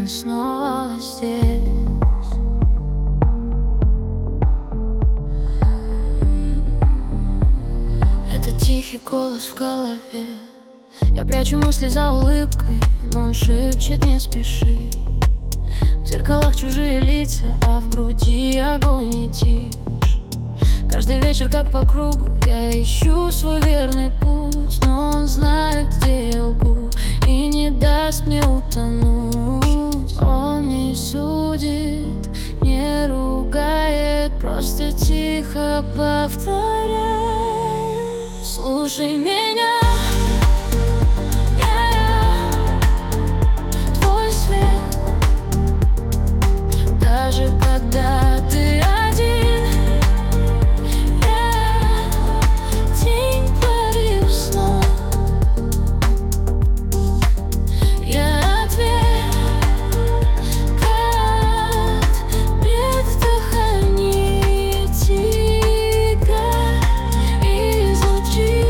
мы снова здесь. Это тихий голос в голове. Я прячу мысли за улыбкой, но он шепчет: не спеши. В зеркалах чужие лица, а в груди огонь и тишь. Каждый вечер как по кругу я ищу свой верный путь, но он знает, где я лгу, и не даст мне утонуть. Он не судит, не ругает, просто тихо повторяет: слушай меня. Даже когда ты один, я тень порыв снов. Я ответ, как предвдыхание тебя изнутри.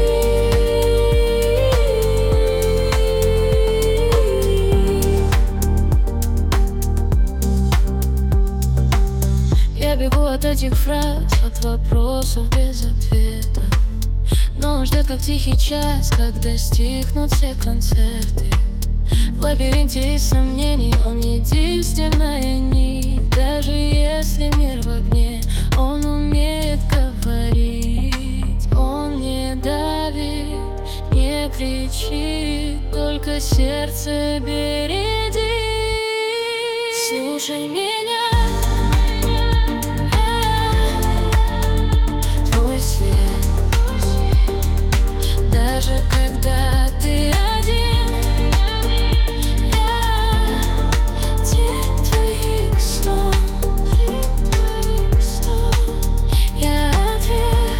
Я бегу от этих фраз, от вопросов без ответа, но он ждет, как тихий час, когда стихнут все концерты. В лабиринте из сомнений он единственная нить. Даже если мир в огне, он умеет говорить. Он не давит, не кричит, только сердце бередит. Слушай меня. Даже когда ты один, я тень твоих снов. Я ответ,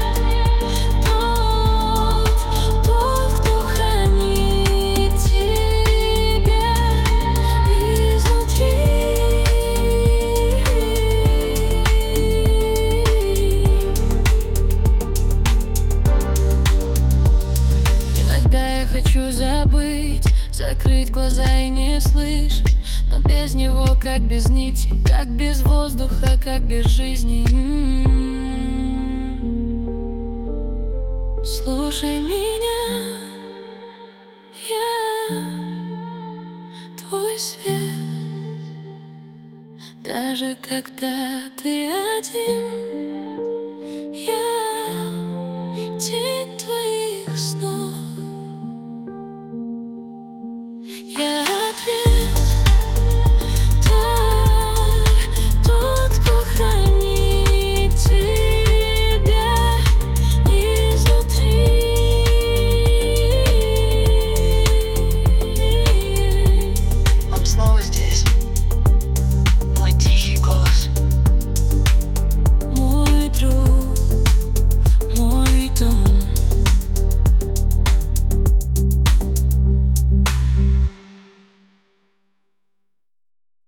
тот, кто хранит тебя изнутри. Я хочу забыть, закрыть глаза и не слышать, но без него как без нити, как без воздуха, как без жизни. Слушай меня, я твой свет. Даже когда ты один,